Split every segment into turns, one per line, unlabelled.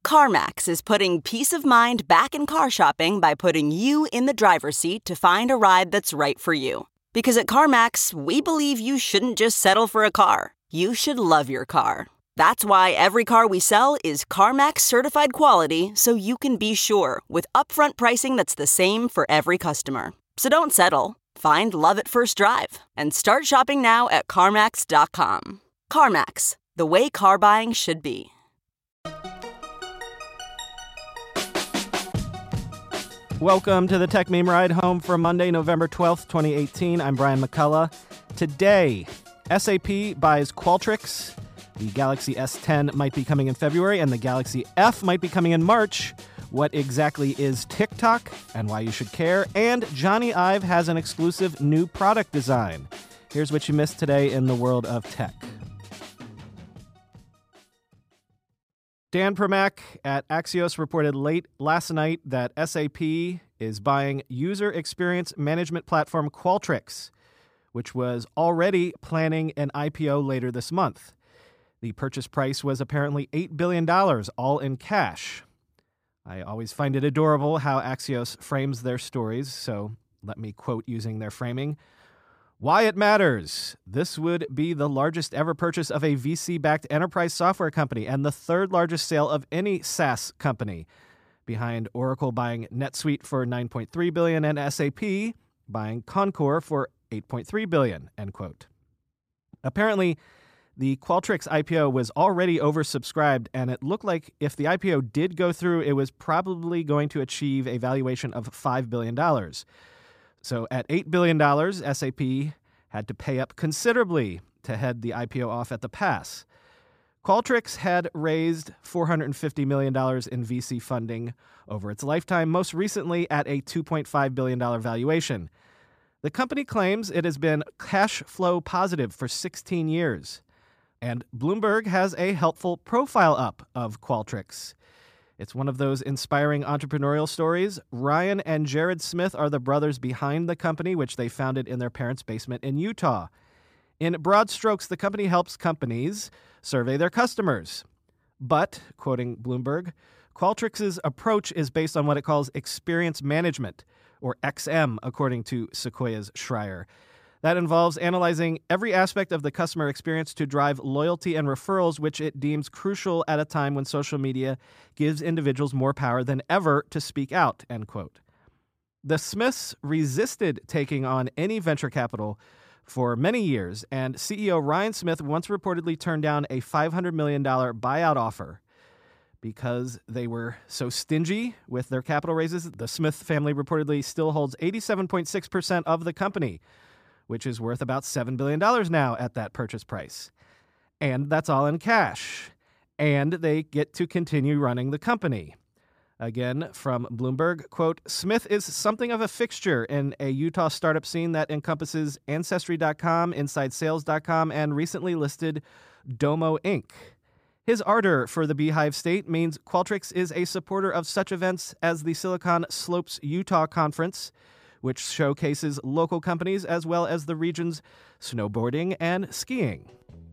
CarMax is putting peace of mind back in car shopping by putting you in the driver's seat to find a ride that's right for you. Because at CarMax, we believe you shouldn't just settle for a car. You should love your car. That's why every car we sell is CarMax certified quality, so you can be sure with upfront pricing that's the same for every customer. So don't settle. Find love at first drive and start shopping now at CarMax.com. CarMax, the way car buying should be.
Welcome to the Tech Meme Ride home for Monday, November 12th, 2018. I'm Brian McCullough. Today, SAP buys Qualtrics. The Galaxy S10 might be coming in February, and the Galaxy F might be coming in March. What exactly is TikTok and why you should care? And Johnny Ive has an exclusive new product design. Here's what you missed today in the world of tech. Dan Primack at Axios reported late last night that SAP is buying user experience management platform Qualtrics, which was already planning an IPO later this month. The purchase price was apparently $8 billion, all in cash. I always find it adorable how Axios frames their stories, so let me quote using their framing. Why it matters. This would be the largest ever purchase of a VC-backed enterprise software company and the third largest sale of any SaaS company, behind Oracle buying NetSuite for $9.3 billion and SAP buying Concur for $8.3 billion, end quote. Apparently, the Qualtrics IPO was already oversubscribed, and it looked like if the IPO did go through, it was probably going to achieve a valuation of $5 billion. So at $8 billion, SAP had to pay up considerably to head the IPO off at the pass. Qualtrics had raised $450 million in VC funding over its lifetime, most recently at a $2.5 billion valuation. The company claims it has been cash flow positive for 16 years. And Bloomberg has a helpful profile up of Qualtrics. It's one of those inspiring entrepreneurial stories. Ryan and Jared Smith are the brothers behind the company, which they founded in their parents' basement in Utah. In broad strokes, the company helps companies survey their customers. But, quoting Bloomberg, Qualtrics' approach is based on what it calls experience management, or XM, according to Sequoia's Schreier. That involves analyzing every aspect of the customer experience to drive loyalty and referrals, which it deems crucial at a time when social media gives individuals more power than ever to speak out, end quote. The Smiths resisted taking on any venture capital for many years, and CEO Ryan Smith once reportedly turned down a $500 million buyout offer because they were so stingy with their capital raises. The Smith family reportedly still holds 87.6% of the company, which is worth about $7 billion now at that purchase price. And that's all in cash. And they get to continue running the company. Again, from Bloomberg, quote, Smith is something of a fixture in a Utah startup scene that encompasses Ancestry.com, InsideSales.com, and recently listed Domo Inc. His ardor for the Beehive State means Qualtrics is a supporter of such events as the Silicon Slopes Utah Conference, which showcases local companies as well as the region's snowboarding and skiing.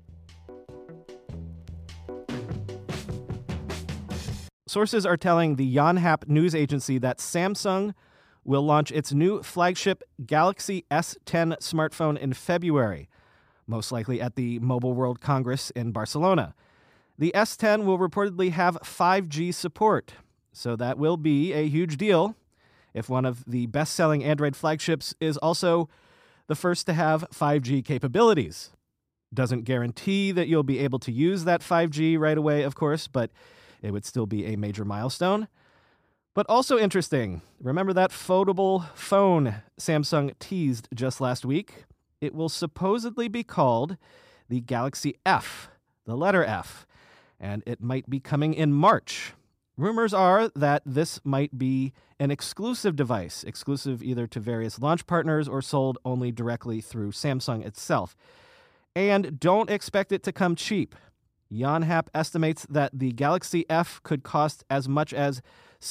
Sources are telling the Yonhap news agency that Samsung will launch its new flagship Galaxy S10 smartphone in February, most likely at the Mobile World Congress in Barcelona. The S10 will reportedly have 5G support, so that will be a huge deal if one of the best-selling Android flagships is also the first to have 5G capabilities. Doesn't guarantee that you'll be able to use that 5G right away, of course, but it would still be a major milestone. But also interesting, remember that foldable phone Samsung teased just last week? It will supposedly be called the Galaxy F, the letter F, and it might be coming in March. Rumors are that this might be an exclusive device, exclusive either to various launch partners or sold only directly through Samsung itself. And don't expect it to come cheap. Yonhap estimates that the Galaxy F could cost as much as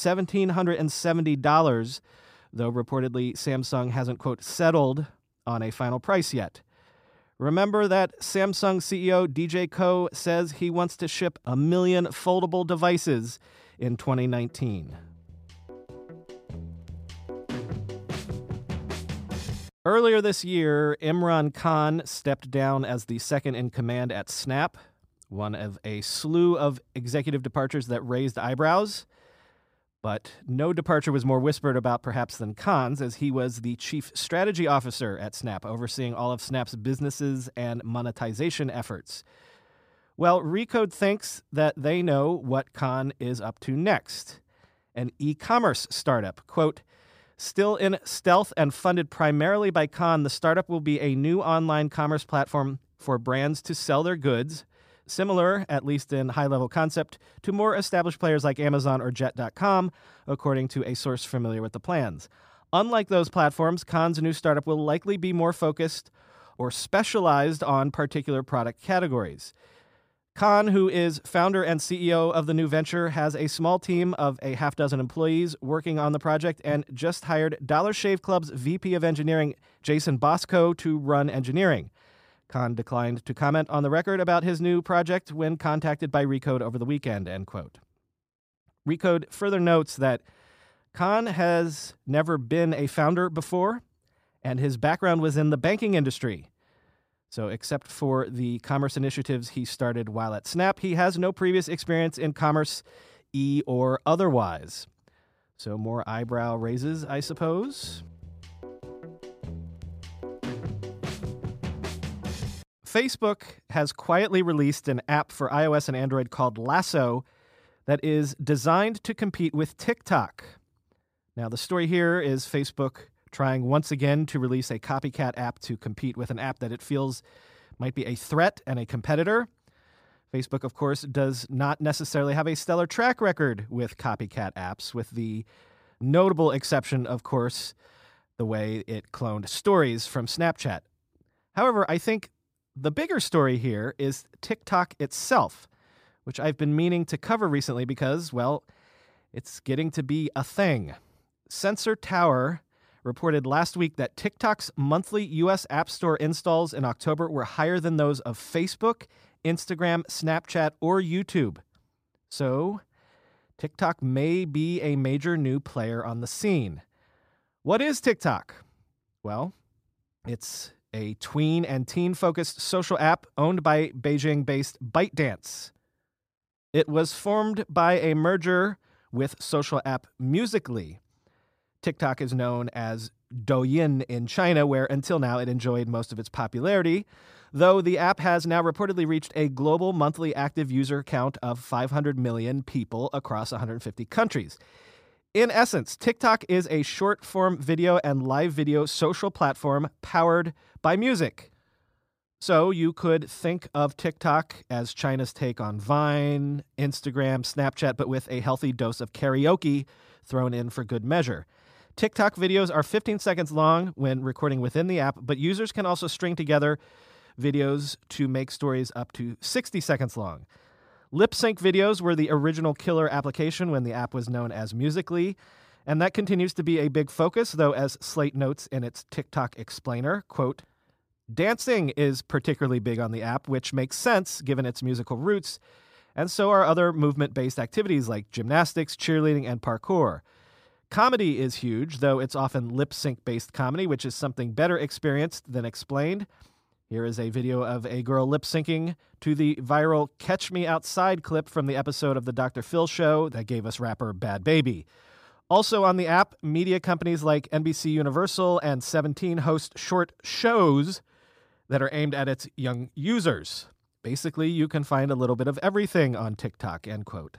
$1,770, though reportedly Samsung hasn't, quote, settled on a final price yet. Remember that Samsung CEO DJ Koh says he wants to ship 1 million foldable devices in 2019. Earlier this year, Imran Khan stepped down as the second in command at Snap, one of a slew of executive departures that raised eyebrows. But no departure was more whispered about perhaps than Khan's, as he was the chief strategy officer at Snap, overseeing all of Snap's businesses and monetization efforts. Well, Recode thinks that they know what Khan is up to next. An e-commerce startup, quote, still in stealth and funded primarily by Khan, the startup will be a new online commerce platform for brands to sell their goods, similar, at least in high-level concept, to more established players like Amazon or Jet.com, according to a source familiar with the plans. Unlike those platforms, Khan's new startup will likely be more focused or specialized on particular product categories. Khan, who is founder and CEO of the new venture, has a small team of a half dozen employees working on the project and just hired Dollar Shave Club's VP of Engineering, Jason Bosco, to run engineering. Khan declined to comment on the record about his new project when contacted by Recode over the weekend, end quote. Recode further notes that Khan has never been a founder before, and his background was in the banking industry. So except for the commerce initiatives he started while at Snap, he has no previous experience in commerce, or otherwise. So more eyebrow raises, I suppose. Facebook has quietly released an app for iOS and Android called Lasso that is designed to compete with TikTok. Now, the story here is Facebook trying once again to release a copycat app to compete with an app that it feels might be a threat and a competitor. Facebook, of course, does not necessarily have a stellar track record with copycat apps, with the notable exception, of course, the way it cloned stories from Snapchat. However, I think the bigger story here is TikTok itself, which I've been meaning to cover recently because, well, it's getting to be a thing. Sensor Tower reported last week that TikTok's monthly U.S. App Store installs in October were higher than those of Facebook, Instagram, Snapchat, or YouTube. So, TikTok may be a major new player on the scene. What is TikTok? Well, it's a tween and teen-focused social app owned by Beijing-based ByteDance. It was formed by a merger with social app Musical.ly. TikTok is known as Douyin in China, where until now it enjoyed most of its popularity, though the app has now reportedly reached a global monthly active user count of 500 million people across 150 countries. In essence, TikTok is a short-form video and live video social platform powered by music. So you could think of TikTok as China's take on Vine, Instagram, Snapchat, but with a healthy dose of karaoke thrown in for good measure. TikTok videos are 15 seconds long when recording within the app, but users can also string together videos to make stories up to 60 seconds long. Lip sync videos were the original killer application when the app was known as Musical.ly, and that continues to be a big focus, though as Slate notes in its TikTok explainer, quote, dancing is particularly big on the app, which makes sense given its musical roots, and so are other movement-based activities like gymnastics, cheerleading, and parkour. Comedy is huge, though it's often lip-sync-based comedy, which is something better experienced than explained. Here is a video of a girl lip-syncing to the viral Catch Me Outside clip from the episode of The Dr. Phil Show that gave us rapper Bad Baby. Also on the app, media companies like NBC Universal and 17 host short shows that are aimed at its young users. Basically, you can find a little bit of everything on TikTok, end quote.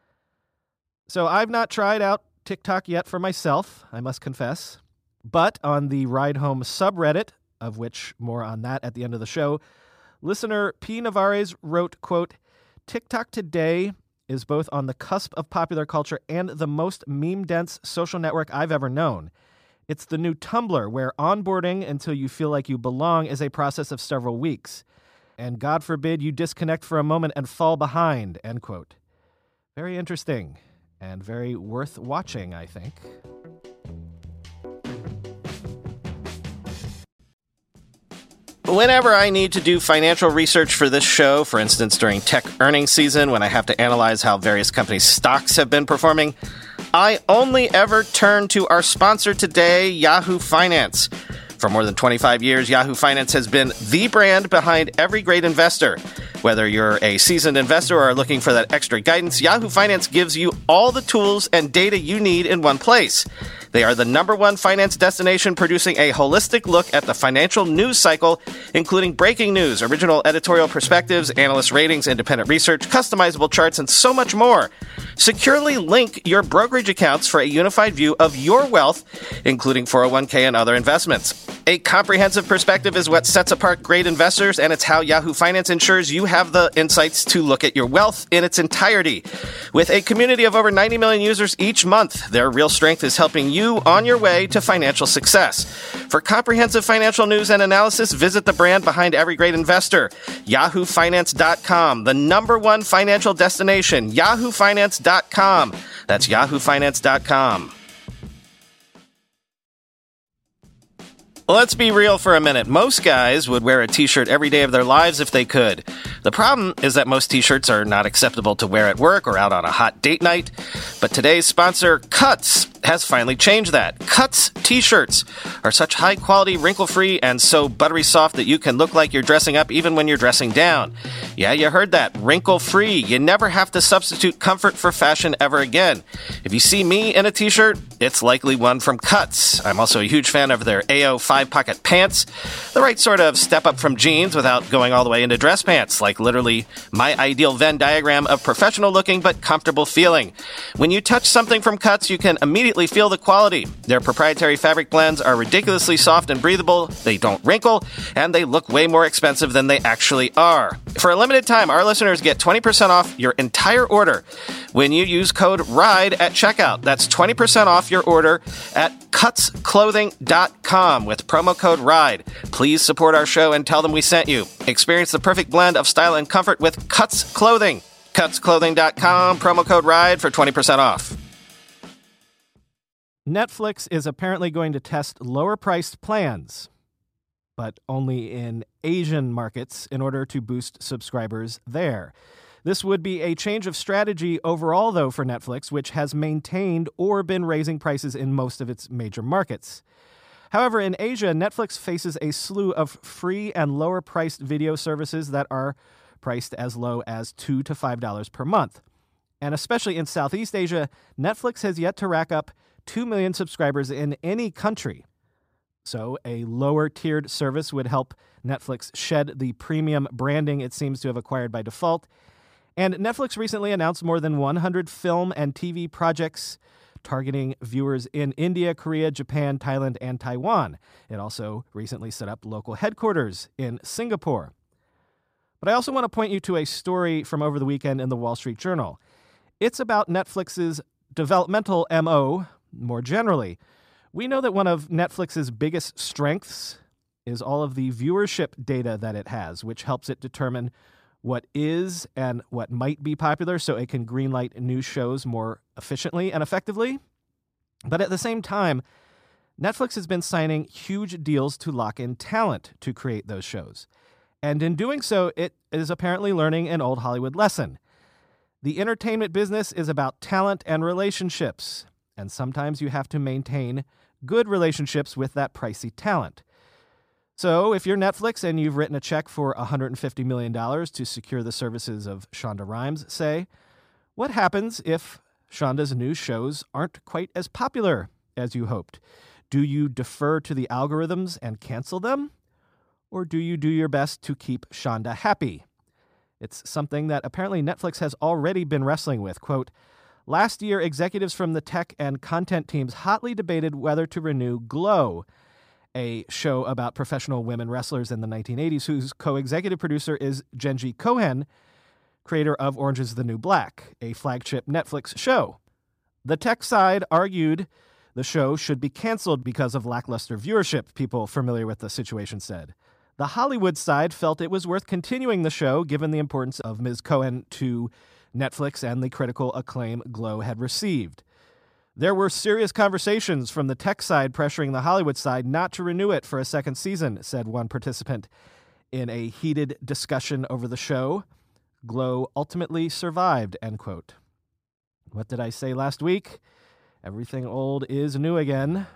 So I've not tried out TikTok yet for myself, I must confess. But on the Ride Home subreddit, of which more on that at the end of the show, listener P. Navarez wrote, quote, TikTok today is both on the cusp of popular culture and the most meme-dense social network I've ever known. It's the new Tumblr, where onboarding until you feel like you belong is a process of several weeks. And God forbid you disconnect for a moment and fall behind, end quote. Very interesting and very worth watching, I think.
Whenever I need to do financial research for this show, for instance during tech earnings season when I have to analyze how various companies' stocks have been performing, I only ever turn to our sponsor today, Yahoo Finance. For more than 25 years, Yahoo Finance has been the brand behind every great investor. Whether you're a seasoned investor or are looking for that extra guidance, Yahoo Finance gives you all the tools and data you need in one place. They are the #1 finance destination producing a holistic look at the financial news cycle, including breaking news, original editorial perspectives, analyst ratings, independent research, customizable charts, and so much more. Securely link your brokerage accounts for a unified view of your wealth, including 401k and other investments. A comprehensive perspective is what sets apart great investors, and it's how Yahoo Finance ensures you have the insights to look at your wealth in its entirety. With a community of over 90 million users each month, their real strength is helping you on your way to financial success. For comprehensive financial news and analysis, visit the brand behind every great investor, yahoofinance.com, the #1 financial destination, yahoofinance.com. That's yahoofinance.com. Let's be real for a minute. Most guys would wear a t-shirt every day of their lives if they could. The problem is that most t-shirts are not acceptable to wear at work or out on a hot date night. But today's sponsor, Cuts, has finally changed that. Cuts t-shirts are such high-quality, wrinkle-free, and so buttery soft that you can look like you're dressing up even when you're dressing down. Yeah, you heard that. Wrinkle-free. You never have to substitute comfort for fashion ever again. If you see me in a t-shirt, it's likely one from Cuts. I'm also a huge fan of their AO 5-pocket pants, the right sort of step up from jeans without going all the way into dress pants, like literally my ideal Venn diagram of professional looking but comfortable feeling. When you touch something from Cuts, you can immediately feel the quality. Their proprietary fabric blends are ridiculously soft and breathable, they don't wrinkle, and they look way more expensive than they actually are. For a limited time, our listeners get 20% off your entire order when you use code RIDE at checkout. That's 20% off your order at cutsclothing.com with promo code RIDE. Please support our show and tell them we sent you. Experience the perfect blend of style and comfort with Cuts Clothing. Cutsclothing.com, promo code RIDE for 20% off.
Netflix is apparently going to test lower-priced plans, but only in Asian markets in order to boost subscribers there. This would be a change of strategy overall, though, for Netflix, which has maintained or been raising prices in most of its major markets. However, in Asia, Netflix faces a slew of free and lower-priced video services that are priced as low as $2 to $5 per month. And especially in Southeast Asia, Netflix has yet to rack up 2 million subscribers in any country. So a lower-tiered service would help Netflix shed the premium branding it seems to have acquired by default. And Netflix recently announced more than 100 film and TV projects targeting viewers in India, Korea, Japan, Thailand, and Taiwan. It also recently set up local headquarters in Singapore. But I also want to point you to a story from over the weekend in the Wall Street Journal. It's about Netflix's developmental MO more generally. We know that one of Netflix's biggest strengths is all of the viewership data that it has, which helps it determine what is and what might be popular so it can greenlight new shows more efficiently and effectively. But at the same time, Netflix has been signing huge deals to lock in talent to create those shows. And in doing so, it is apparently learning an old Hollywood lesson. The entertainment business is about talent and relationships, and sometimes you have to maintain good relationships with that pricey talent. So if you're Netflix and you've written a check for $150 million to secure the services of Shonda Rhimes, say, what happens if Shonda's new shows aren't quite as popular as you hoped? Do you defer to the algorithms and cancel them? Or do you do your best to keep Shonda happy? It's something that apparently Netflix has already been wrestling with. Quote, last year, executives from the tech and content teams hotly debated whether to renew Glow, a show about professional women wrestlers in the 1980s, whose co-executive producer is Jenji Kohan, creator of Orange is the New Black, a flagship Netflix show. The tech side argued the show should be canceled because of lackluster viewership, people familiar with the situation said. The Hollywood side felt it was worth continuing the show given the importance of Ms. Cohen to Netflix and the critical acclaim Glow had received. There were serious conversations from the tech side pressuring the Hollywood side not to renew it for a second season, said one participant. In a heated discussion over the show, Glow ultimately survived, end quote. What did I say last week? Everything old is new again.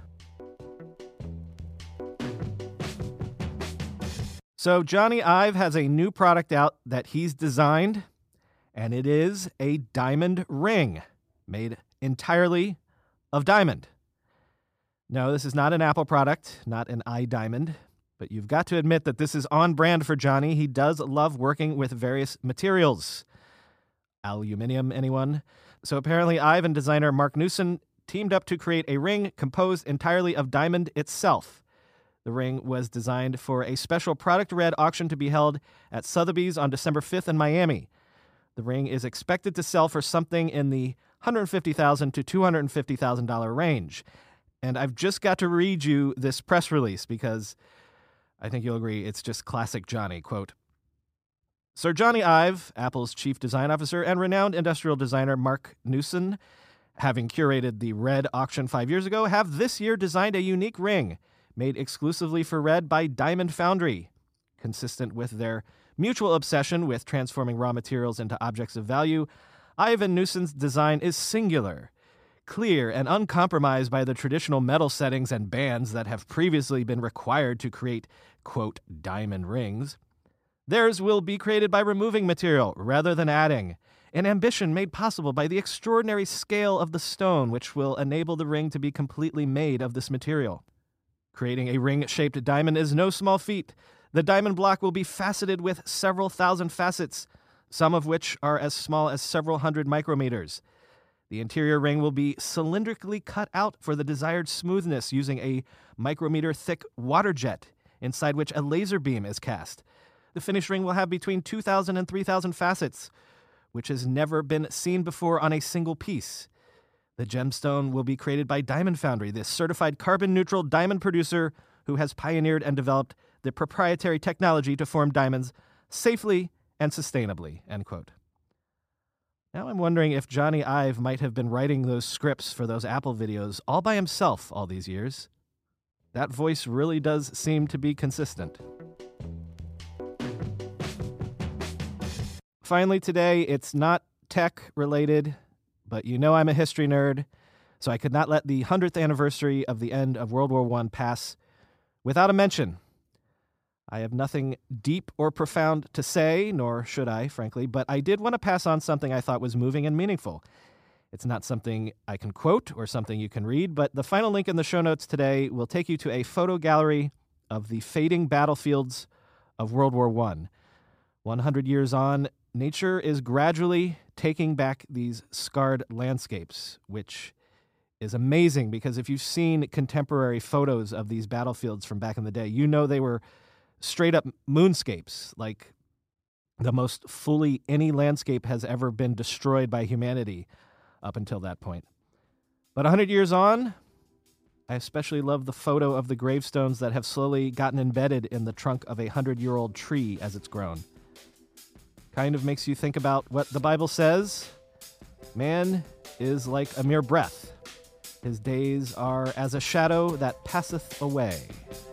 So Jony Ive has a new product out that he's designed, and it is a diamond ring made entirely of diamond. No, this is not an Apple product, not an iDiamond, but you've got to admit that this is on brand for Jony. He does love working with various materials. Aluminum, anyone? So apparently Ive and designer Mark Newson teamed up to create a ring composed entirely of diamond itself. The ring was designed for a special Product Red auction to be held at Sotheby's on December 5th in Miami. The ring is expected to sell for something in the $150,000 to $250,000 range. And I've just got to read you this press release because I think you'll agree it's just classic Jony. Quote, Sir Jony Ive, Apple's chief design officer, and renowned industrial designer Mark Newson, having curated the Red auction 5 years ago, have this year designed a unique ring made exclusively for Red by Diamond Foundry. Consistent with their mutual obsession with transforming raw materials into objects of value, Ive and Newson's design is singular, clear, and uncompromised by the traditional metal settings and bands that have previously been required to create, quote, diamond rings. Theirs will be created by removing material rather than adding, an ambition made possible by the extraordinary scale of the stone, which will enable the ring to be completely made of this material. Creating a ring-shaped diamond is no small feat. The diamond block will be faceted with several thousand facets, some of which are as small as several hundred micrometers. The interior ring will be cylindrically cut out for the desired smoothness using a micrometer-thick water jet, inside which a laser beam is cast. The finished ring will have between 2,000 and 3,000 facets, which has never been seen before on a single piece. The gemstone will be created by Diamond Foundry, the certified carbon-neutral diamond producer who has pioneered and developed the proprietary technology to form diamonds safely and sustainably, end quote. Now I'm wondering if Jony Ive might have been writing those scripts for those Apple videos all by himself all these years. That voice really does seem to be consistent. Finally today, it's not tech-related, but you know I'm a history nerd, so I could not let the 100th anniversary of the end of World War I pass without a mention. I have nothing deep or profound to say, nor should I, frankly, but I did want to pass on something I thought was moving and meaningful. It's not something I can quote or something you can read, but the final link in the show notes today will take you to a photo gallery of the fading battlefields of World War I. 100 years on, nature is gradually taking back these scarred landscapes, which is amazing because if you've seen contemporary photos of these battlefields from back in the day, you know they were straight-up moonscapes, like the most fully any landscape has ever been destroyed by humanity up until that point. But 100 years on, I especially love the photo of the gravestones that have slowly gotten embedded in the trunk of a 100-year-old tree as it's grown. Kind of makes you think about what the Bible says. Man is like a mere breath. His days are as a shadow that passeth away.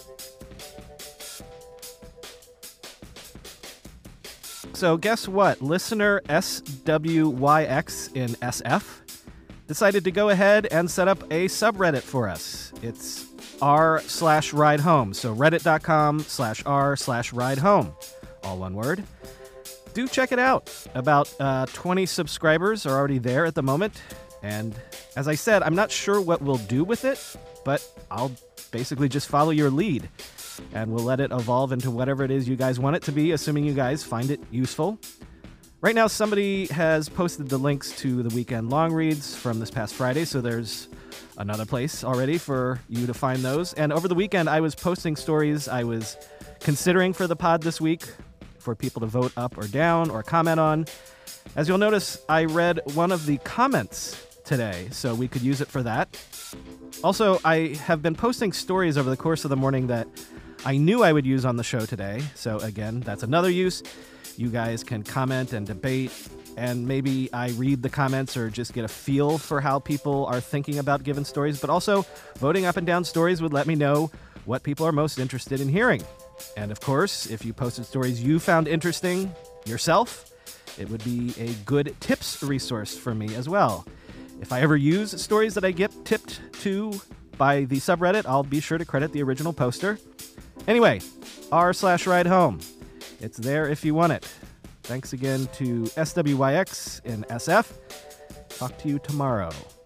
So guess what? Listener SWYX in SF decided to go ahead and set up a subreddit for us. It's r/ridehome. So reddit.com/r/ridehome. All one word. Do check it out. About 20 subscribers are already there at the moment. And as I said, I'm not sure what we'll do with it, but I'll basically just follow your lead. And we'll let it evolve into whatever it is you guys want it to be, assuming you guys find it useful. Right now, somebody has posted the links to the weekend long reads from this past Friday, so there's another place already for you to find those. And over the weekend, I was posting stories I was considering for the pod this week for people to vote up or down or comment on. As you'll notice, I read one of the comments today, so we could use it for that. Also, I have been posting stories over the course of the morning that I knew I would use on the show today. So again, that's another use. You guys can comment and debate, and maybe I read the comments or just get a feel for how people are thinking about given stories. But also, voting up and down stories would let me know what people are most interested in hearing. And of course, if you posted stories you found interesting yourself, it would be a good tips resource for me as well. If I ever use stories that I get tipped to by the subreddit, I'll be sure to credit the original poster. Anyway, r/ride home. It's there if you want it. Thanks again to SWYX in SF. Talk to you tomorrow.